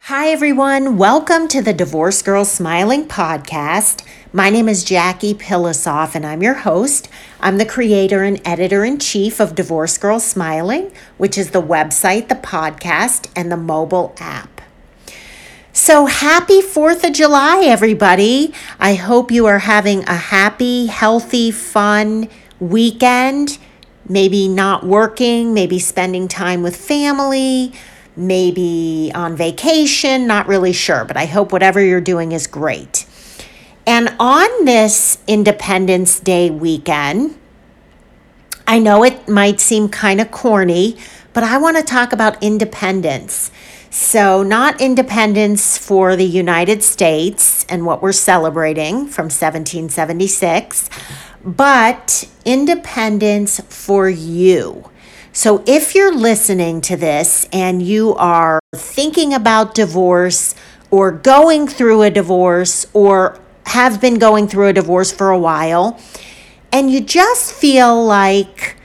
Hi, everyone. Welcome to the Divorce Girl Smiling podcast. My name is Jackie Pilosoff, and I'm your host. I'm the creator and editor-in-chief of Divorce Girl Smiling, which is the website, the podcast, and the mobile app. So happy 4th of July, everybody. I hope you are having a happy, healthy, fun weekend. Maybe not working, maybe spending time with family, maybe on vacation, not really sure, but I hope whatever you're doing is great. And on this Independence Day weekend, I know it might seem kind of corny, but I want to talk about independence. So not independence for the United States and what we're celebrating from 1776, but independence for you. So if you're listening to this and you are thinking about divorce or going through a divorce or have been going through a divorce for a while, and you just feel like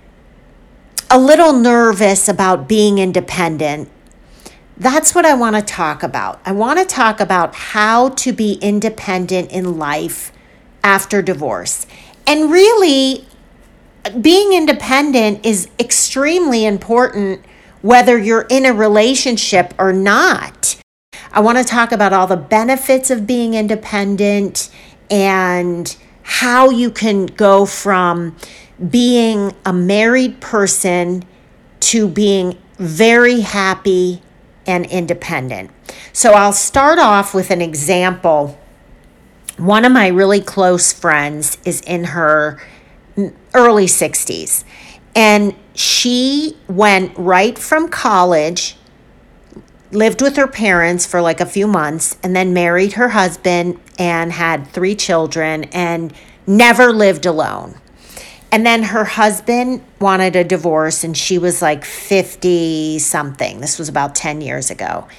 a little nervous about being independent, that's what I want to talk about. I want to talk about how to be independent in life after divorce. And really, being independent is extremely important whether you're in a relationship or not. I want to talk about all the benefits of being independent and how you can go from being a married person to being very happy and independent. So I'll start off with an example. One of my really close friends is in her early 60s, and she went right from college, lived with her parents for like a few months, and then married her husband and had 3 children and never lived alone. And then her husband wanted a divorce, and she was like 50 something. This was about 10 years ago.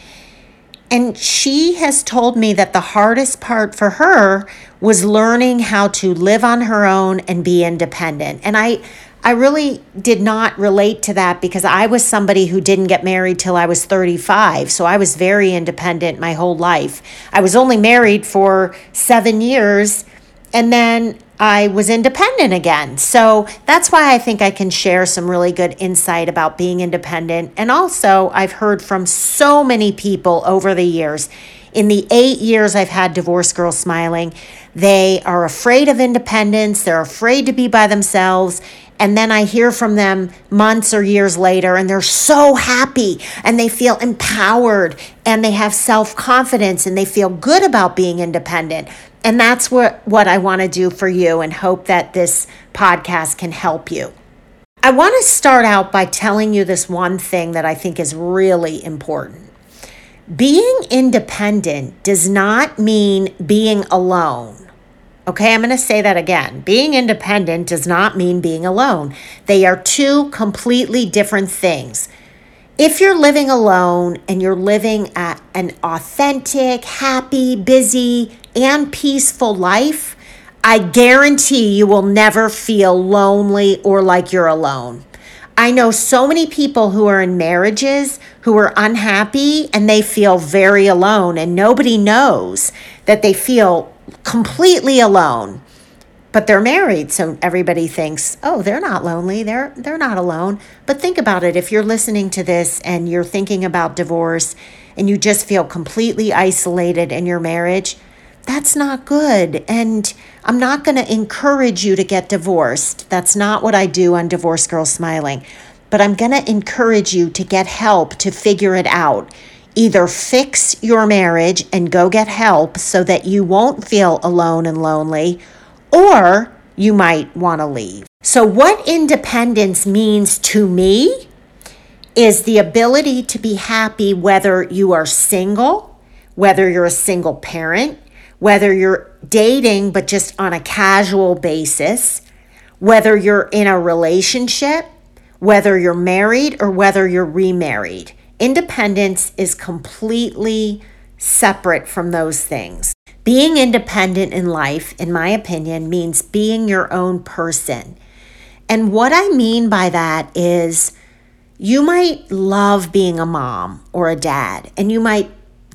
And she has told me that the hardest part for her was learning how to live on her own and be independent. And I really did not relate to that because I was somebody who didn't get married till I was 35. So I was very independent my whole life. I was only married for 7 years, and then I was independent again. So that's why I think I can share some really good insight about being independent. And also, I've heard from so many people over the years. In the 8 years I've had Divorce Girl Smiling, they are afraid of independence. They're afraid to be by themselves. And then I hear from them months or years later, and they're so happy and they feel empowered and they have self-confidence and they feel good about being independent. And that's what I want to do for you, and hope that this podcast can help you. I want to start out by telling you this one thing that I think is really important. Being independent does not mean being alone. Okay, I'm going to say that again. Being independent does not mean being alone. They are two completely different things. If you're living alone and you're living an authentic, happy, busy, and peaceful life, I guarantee you will never feel lonely or like you're alone. I know so many people who are in marriages who are unhappy and they feel very alone, and nobody knows that they feel completely alone. But they're married, so everybody thinks, oh, they're not lonely, they're not alone. But think about it. If you're listening to this and you're thinking about divorce and you just feel completely isolated in your marriage, that's not good. And I'm not going to encourage you to get divorced. That's not what I do on Divorce Girl Smiling. But I'm going to encourage you to get help to figure it out. Either fix your marriage and go get help so that you won't feel alone and lonely, or you might want to leave. So what independence means to me is the ability to be happy whether you are single, whether you're a single parent, whether you're dating but just on a casual basis, whether you're in a relationship, whether you're married or whether you're remarried. Independence is completely separate from those things. Being independent in life, in my opinion, means being your own person. And what I mean by that is you might love being a mom or a dad, and you might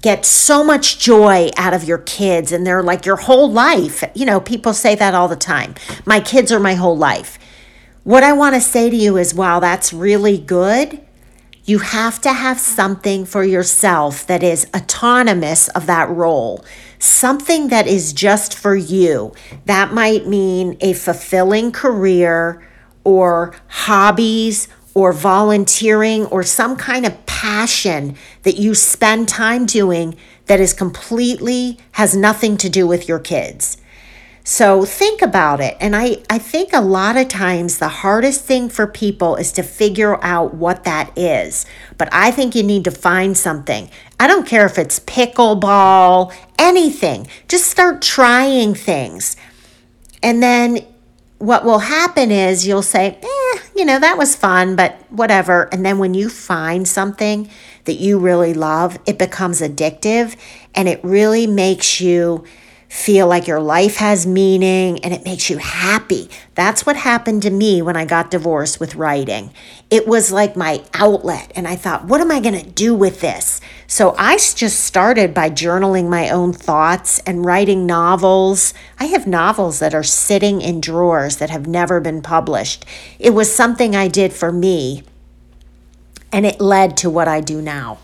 get so much joy out of your kids and they're like your whole life. You know, people say that all the time. My kids are my whole life. What I want to say to you is, while that's really good, you have to have something for yourself that is autonomous of that role, something that is just for you. That might mean a fulfilling career or hobbies or volunteering or some kind of passion that you spend time doing that is completely has nothing to do with your kids. So think about it. And I think a lot of times the hardest thing for people is to figure out what that is. But I think you need to find something. I don't care if it's pickleball, anything. Just start trying things. And then what will happen is you'll say, that was fun, but whatever. And then when you find something that you really love, it becomes addictive and it really makes you feel like your life has meaning and it makes you happy. That's what happened to me when I got divorced with writing. It was like my outlet. And I thought, what am I going to do with this? So I just started by journaling my own thoughts and writing novels. I have novels that are sitting in drawers that have never been published. It was something I did for me, and it led to what I do now.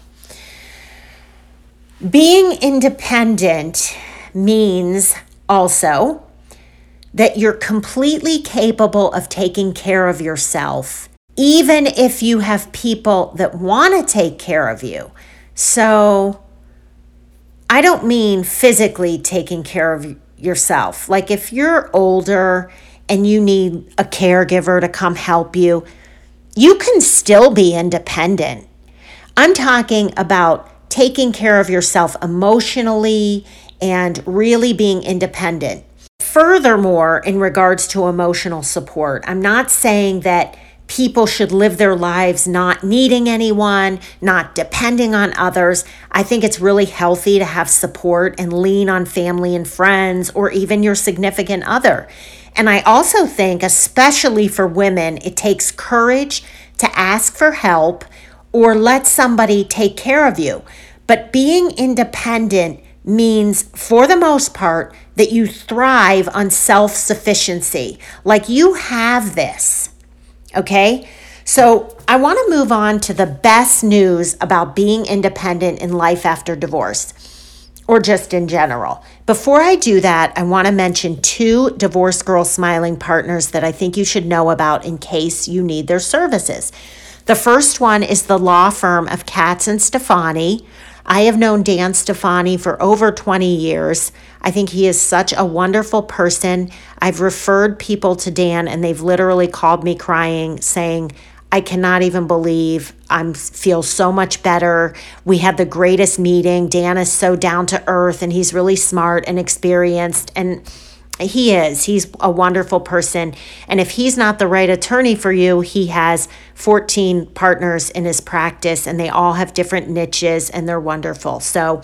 Being independent means also that you're completely capable of taking care of yourself, even if you have people that want to take care of you. So I don't mean physically taking care of yourself. Like if you're older and you need a caregiver to come help you, you can still be independent. I'm talking about taking care of yourself emotionally and really being independent. Furthermore, in regards to emotional support, I'm not saying that people should live their lives not needing anyone, not depending on others. I think it's really healthy to have support and lean on family and friends or even your significant other. And I also think, especially for women, it takes courage to ask for help or let somebody take care of you. But being independent means, for the most part, that you thrive on self-sufficiency. Like you have this, okay? So I want to move on to the best news about being independent in life after divorce, or just in general. Before I do that, I want to mention 2 Divorce Girl Smiling partners that I think you should know about in case you need their services. The first one is the law firm of Katz and Stefani. I have known Dan Stefani for over 20 years. I think he is such a wonderful person. I've referred people to Dan and they've literally called me crying saying, I cannot even believe I feel so much better. We had the greatest meeting. Dan is so down to earth and he's really smart and experienced, and he's a wonderful person. And if he's not the right attorney for you, he has 14 partners in his practice and they all have different niches and they're wonderful. So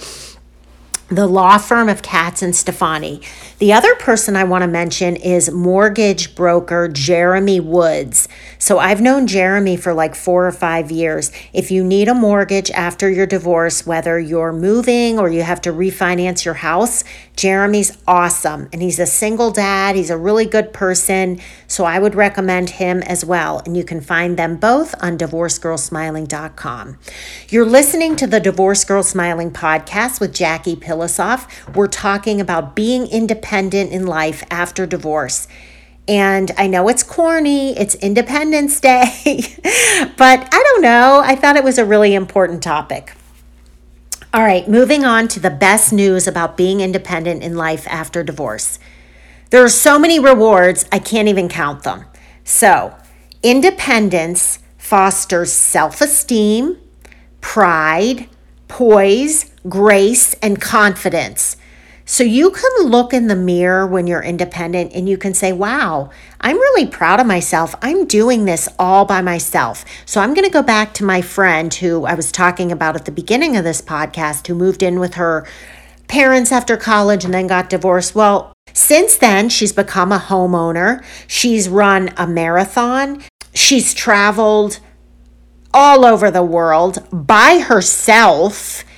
the law firm of Katz and Stefani. The other person I want to mention is mortgage broker Jeremy Woods. So I've known Jeremy for like 4 or 5 years. If you need a mortgage after your divorce, whether you're moving or you have to refinance your house, Jeremy's awesome. And he's a single dad. He's a really good person. So I would recommend him as well. And you can find them both on divorcegirlsmiling.com. You're listening to the Divorce Girl Smiling podcast with Jackie Pillosoff. We're talking about being independent in life after divorce. And I know it's corny, it's Independence Day, but I don't know. I thought it was a really important topic. All right, moving on to the best news about being independent in life after divorce. There are so many rewards, I can't even count them. So, independence fosters self-esteem, pride, poise, grace, and confidence. So you can look in the mirror when you're independent and you can say, wow, I'm really proud of myself. I'm doing this all by myself. So I'm going to go back to my friend who I was talking about at the beginning of this podcast, who moved in with her parents after college and then got divorced. Well, since then, she's become a homeowner. She's run a marathon. She's traveled all over the world by herself.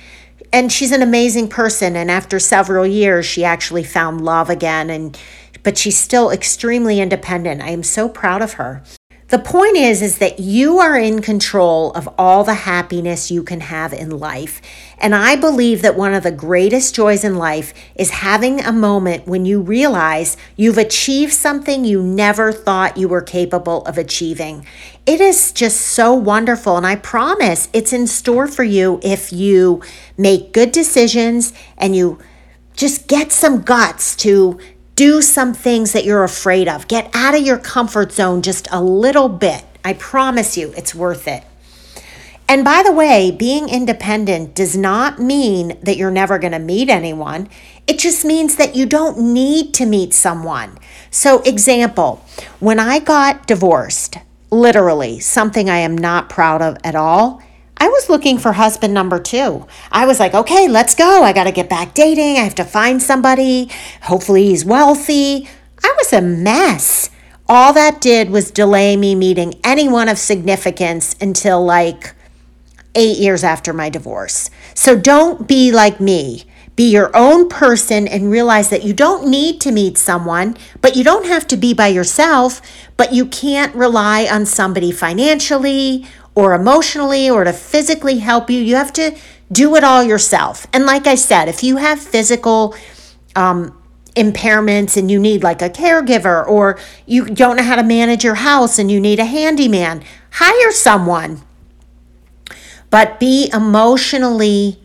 and she's an amazing person. And after several years, she actually found love again. But she's still extremely independent. I am so proud of her. The point is that you are in control of all the happiness you can have in life. And I believe that one of the greatest joys in life is having a moment when you realize you've achieved something you never thought you were capable of achieving. It is just so wonderful. And I promise it's in store for you if you make good decisions and you just get some guts to do some things that you're afraid of. Get out of your comfort zone just a little bit. I promise you, it's worth it. And by the way, being independent does not mean that you're never going to meet anyone. It just means that you don't need to meet someone. So, example, when I got divorced, literally something I am not proud of at all, I was looking for husband number 2. I was like, okay, let's go. I got to get back dating. I have to find somebody. Hopefully he's wealthy. I was a mess. All that did was delay me meeting anyone of significance until like 8 years after my divorce. So don't be like me. Be your own person and realize that you don't need to meet someone, but you don't have to be by yourself, but you can't rely on somebody financially or emotionally or to physically help you. You have to do it all yourself. And like I said, if you have physical impairments and you need like a caregiver, or you don't know how to manage your house and you need a handyman, hire someone. But be emotionally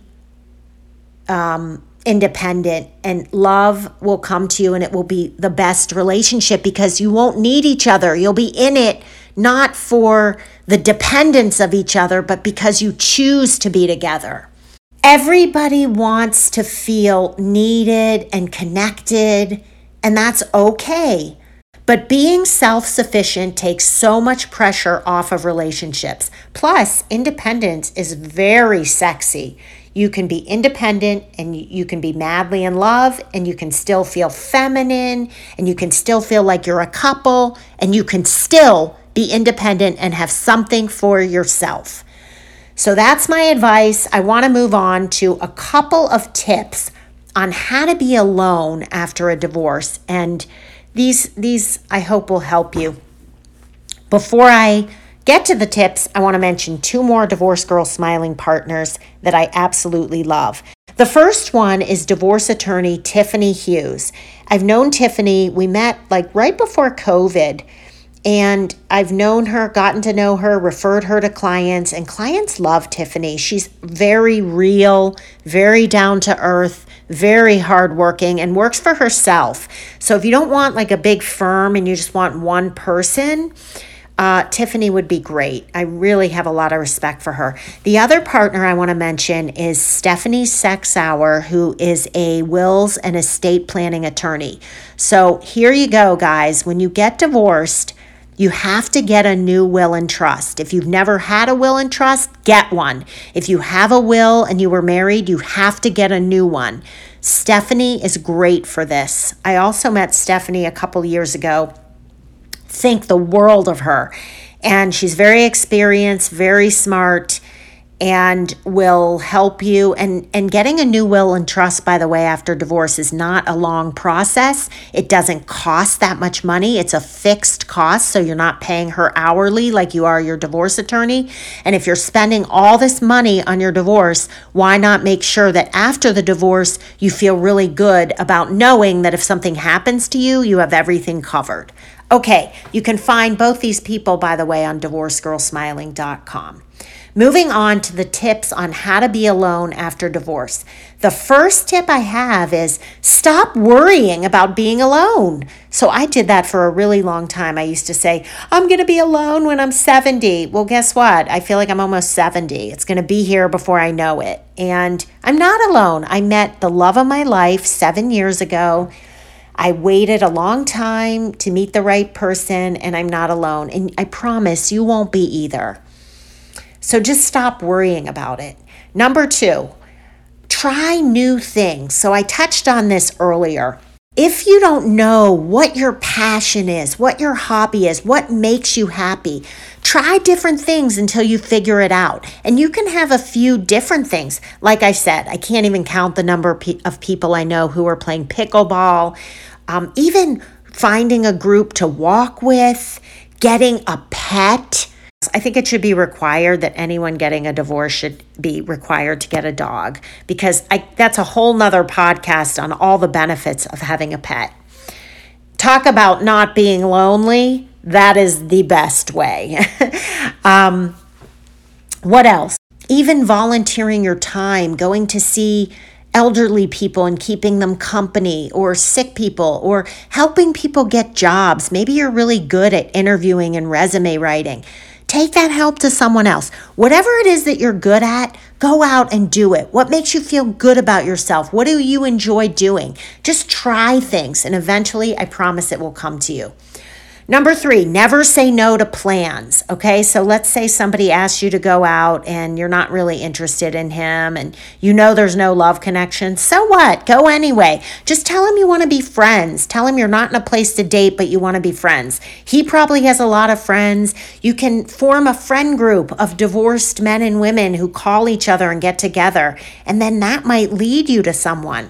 independent, and love will come to you, and it will be the best relationship because you won't need each other. You'll be in it not for the dependence of each other, but because you choose to be together. Everybody wants to feel needed and connected, and that's okay. But being self-sufficient takes so much pressure off of relationships. Plus, independence is very sexy. You can be independent and you can be madly in love, and you can still feel feminine, and you can still feel like you're a couple, and you can still be independent and have something for yourself. So that's my advice. I want to move on to a couple of tips on how to be alone after a divorce. And these I hope will help you. Before I get to the tips, I want to mention 2 more Divorce Girl Smiling partners that I absolutely love. The first one is divorce attorney Tiffany Hughes. I've known Tiffany. We met like right before COVID, and I've known her, gotten to know her, referred her to clients, and clients love Tiffany. She's very real, very down to earth, very hardworking, and works for herself. So if you don't want like a big firm and you just want one person, Tiffany would be great. I really have a lot of respect for her. The other partner I want to mention is Stephanie Sexauer, who is a wills and estate planning attorney. So here you go, guys. When you get divorced, you have to get a new will and trust. If you've never had a will and trust, get one. If you have a will and you were married, you have to get a new one. Stephanie is great for this. I also met Stephanie a couple years ago. Think the world of her. And she's very experienced, very smart, and will help you. And getting a new will and trust, by the way, after divorce is not a long process. It doesn't cost that much money. It's a fixed cost, so you're not paying her hourly like you are your divorce attorney. And if you're spending all this money on your divorce, why not make sure that after the divorce, you feel really good about knowing that if something happens to you, you have everything covered. Okay, you can find both these people, by the way, on divorcegirlsmiling.com. Moving on to the tips on how to be alone after divorce. The first tip I have is stop worrying about being alone. So I did that for a really long time. I used to say, I'm going to be alone when I'm 70. Well, guess what? I feel like I'm almost 70. It's going to be here before I know it. And I'm not alone. I met the love of my life 7 years ago. I waited a long time to meet the right person, and I'm not alone. And I promise you won't be either. So just stop worrying about it. Number 2, try new things. So I touched on this earlier. If you don't know what your passion is, what your hobby is, what makes you happy, try different things until you figure it out. And you can have a few different things. Like I said, I can't even count the number of people I know who are playing pickleball, even finding a group to walk with, getting a pet. I think it should be required that anyone getting a divorce should be required to get a dog, because that's a whole nother podcast on all the benefits of having a pet. Talk about not being lonely. That is the best way. What else? Even volunteering your time, going to see elderly people and keeping them company, or sick people, or helping people get jobs. Maybe you're really good at interviewing and resume writing. Take that help to someone else. Whatever it is that you're good at, go out and do it. What makes you feel good about yourself? What do you enjoy doing? Just try things, and eventually, I promise it will come to you. Number 3, never say no to plans. Okay, so let's say somebody asks you to go out and you're not really interested in him and you know there's no love connection. So what? Go anyway. Just tell him you want to be friends. Tell him you're not in a place to date, but you want to be friends. He probably has a lot of friends. You can form a friend group of divorced men and women who call each other and get together, and then that might lead you to someone.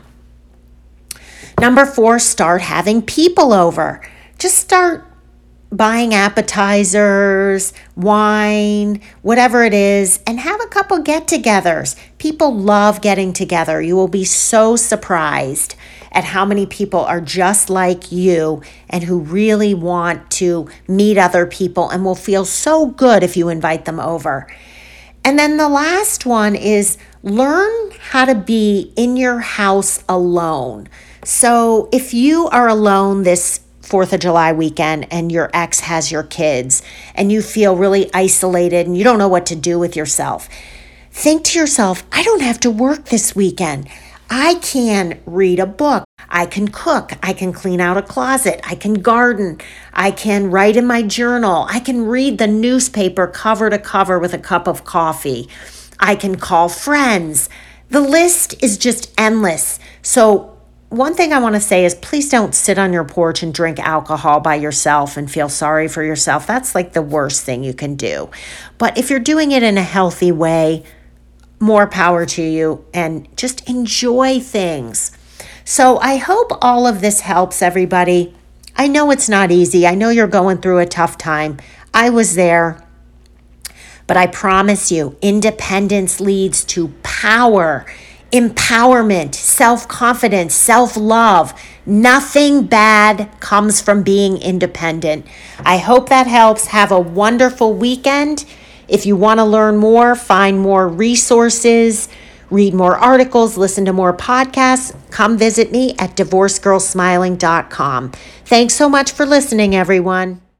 Number 4, start having people over. Just start buying appetizers, wine, whatever it is, and have a couple get-togethers. People love getting together. You will be so surprised at how many people are just like you and who really want to meet other people and will feel so good if you invite them over. And then the last one is learn how to be in your house alone. So if you are alone this 4th of July weekend and your ex has your kids and you feel really isolated and you don't know what to do with yourself, think to yourself, I don't have to work this weekend. I can read a book. I can cook. I can clean out a closet. I can garden. I can write in my journal. I can read the newspaper cover to cover with a cup of coffee. I can call friends. The list is just endless. So one thing I want to say is please don't sit on your porch and drink alcohol by yourself and feel sorry for yourself. That's like the worst thing you can do. But if you're doing it in a healthy way, more power to you, and just enjoy things. So I hope all of this helps everybody. I know it's not easy. I know you're going through a tough time. I was there. But I promise you, independence leads to power, empowerment, self-confidence, self-love. Nothing bad comes from being independent. I hope that helps. Have a wonderful weekend. If you want to learn more, find more resources, read more articles, listen to more podcasts, come visit me at divorcegirlsmiling.com. Thanks so much for listening, everyone.